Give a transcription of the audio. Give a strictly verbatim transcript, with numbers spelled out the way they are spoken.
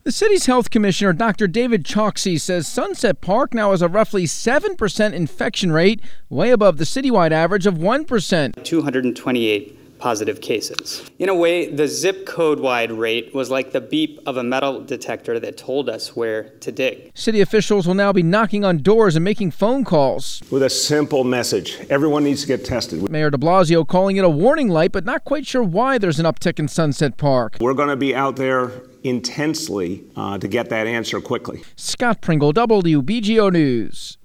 The city's health commissioner, Doctor David Chauxey, says Sunset Park now has a roughly seven percent infection rate, way above the citywide average of one percent. two hundred twenty-eight positive cases. In a way, the zip code-wide rate was like the beep of a metal detector that told us where to dig. City officials will now be knocking on doors and making phone calls with a simple message. Everyone needs to get tested. Mayor de Blasio calling it a warning light, but not quite sure why there's an uptick in Sunset Park. We're going to be out there intensely uh, to get that answer quickly. Scott Pringle, W B G O News.